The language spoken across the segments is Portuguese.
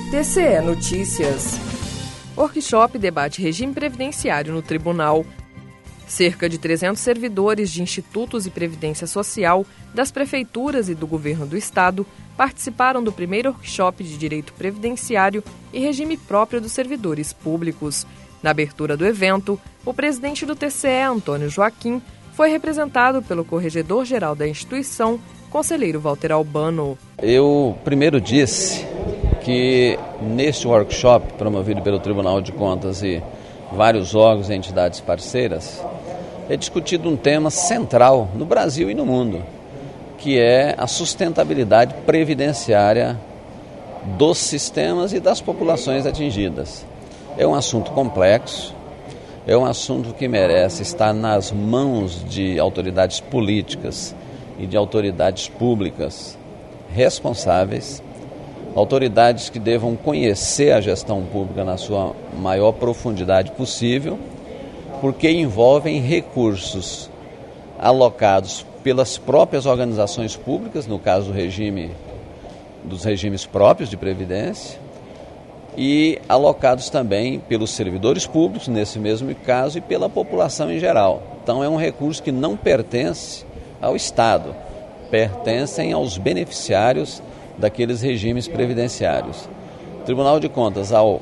TCE Notícias. Workshop debate regime previdenciário no tribunal. Cerca de 300 servidores de institutos e previdência social, das prefeituras e do governo do estado participaram do primeiro workshop de direito previdenciário e regime próprio dos servidores públicos. Na abertura do evento, o presidente do TCE, Antônio Joaquim, foi representado pelo corregedor-geral da instituição, conselheiro Walter Albano. Eu primeiro disse que neste workshop promovido pelo Tribunal de Contas e vários órgãos e entidades parceiras, é discutido um tema central no Brasil e no mundo, que é a sustentabilidade previdenciária dos sistemas e das populações atingidas. É um assunto complexo, é um assunto que merece estar nas mãos de autoridades políticas e de autoridades públicas responsáveis, autoridades que devam conhecer a gestão pública na sua maior profundidade possível, porque envolvem recursos alocados pelas próprias organizações públicas, no caso dos regimes próprios de previdência, e alocados também pelos servidores públicos, nesse mesmo caso, e pela população em geral. Então é um recurso que não pertence ao Estado, pertencem aos beneficiários daqueles regimes previdenciários. O Tribunal de Contas, ao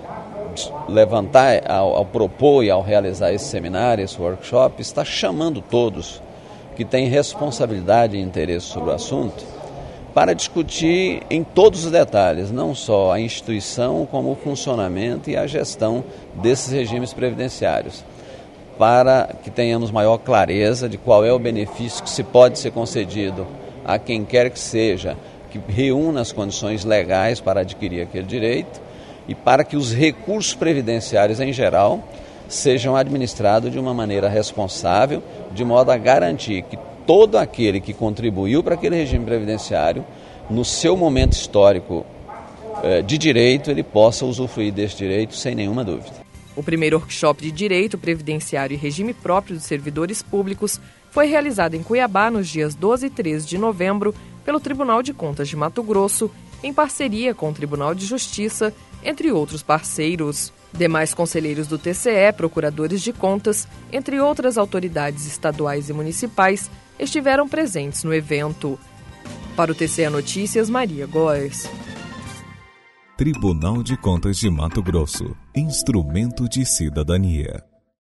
propor e ao realizar esse seminário, esse workshop, está chamando todos que têm responsabilidade e interesse sobre o assunto para discutir em todos os detalhes, não só a instituição, como o funcionamento e a gestão desses regimes previdenciários, para que tenhamos maior clareza de qual é o benefício que se pode ser concedido a quem quer que seja, que reúna as condições legais para adquirir aquele direito e para que os recursos previdenciários em geral sejam administrados de uma maneira responsável, de modo a garantir que todo aquele que contribuiu para aquele regime previdenciário, no seu momento histórico de direito, ele possa usufruir desse direito sem nenhuma dúvida. O primeiro workshop de Direito Previdenciário e Regime Próprio dos Servidores Públicos foi realizado em Cuiabá nos dias 12 e 13 de novembro pelo Tribunal de Contas de Mato Grosso, em parceria com o Tribunal de Justiça, entre outros parceiros. Demais conselheiros do TCE, procuradores de contas, entre outras autoridades estaduais e municipais, estiveram presentes no evento. Para o TCE Notícias, Maria Góes. Tribunal de Contas de Mato Grosso. Instrumento de cidadania.